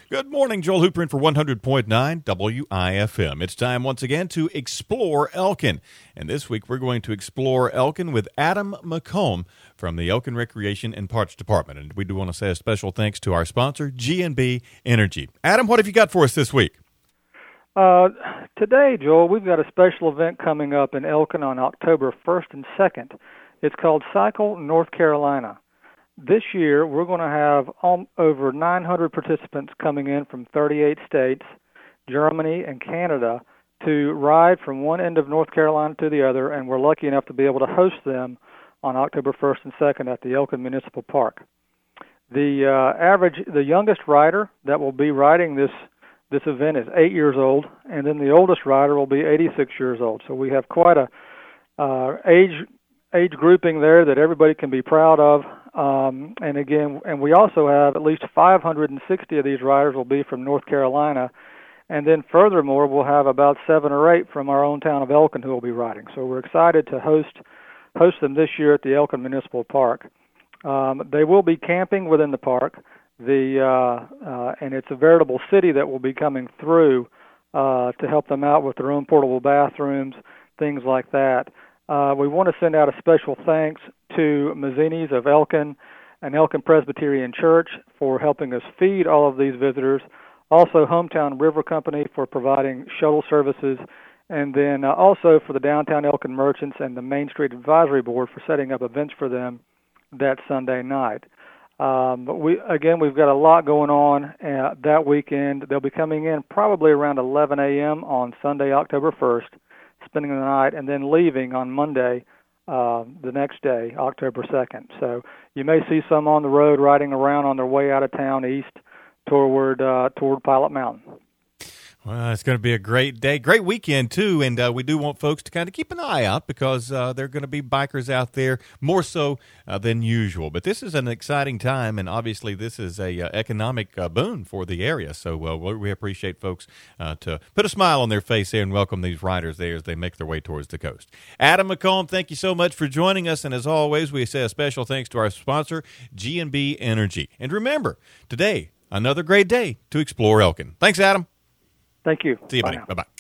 Good morning, Joel Hooper in for 100.9 WIFM. It's time once again to explore Elkin. And this week we're going to explore Elkin with Adam McComb from the Elkin Recreation and Parks Department. And we do want to say a special thanks to our sponsor, G&B Energy. Adam, what have you got for us this week? Today, Joel, we've got a special event coming up in Elkin on October 1st and 2nd. It's called Cycle North Carolina. This year, we're going to have over 900 participants coming in from 38 states, Germany, and Canada to ride from one end of North Carolina to the other, and we're lucky enough to be able to host them on October 1st and 2nd at the Elkin Municipal Park. The youngest rider that will be riding this event is 8 years old, and then the oldest rider will be 86 years old. So we have quite a age grouping there that everybody can be proud of. And we also have at least 560 of these riders will be from North Carolina, and then furthermore, we'll have about 7 or 8 from our own town of Elkin who will be riding. So we're excited to host them this year at the Elkin Municipal Park. They will be camping within the park. And it's a veritable city that will be coming through to help them out with their own portable bathrooms, things like that. We want to send out a special thanks to Mazzini's of Elkin and Elkin Presbyterian Church for helping us feed all of these visitors. Also, Hometown River Company for providing shuttle services, and then also for the Downtown Elkin Merchants and the Main Street Advisory Board for setting up events for them that Sunday night. But we've got a lot going on that weekend. They'll be coming in probably around 11 a.m. on Sunday, October 1st, spending the night, and then leaving on Monday, the next day, October 2nd. So you may see some on the road riding around on their way out of town east toward Pilot Mountain. Well, it's going to be a great day, great weekend, too, and we do want folks to kind of keep an eye out because there are going to be bikers out there, more so than usual. But this is an exciting time, and obviously this is a economic boon for the area, so we appreciate folks to put a smile on their face there and welcome these riders there as they make their way towards the coast. Adam McComb, thank you so much for joining us, and as always, we say a special thanks to our sponsor, G&B Energy. And remember, today, another great day to explore Elkin. Thanks, Adam. Thank you. See you, buddy. Bye-bye.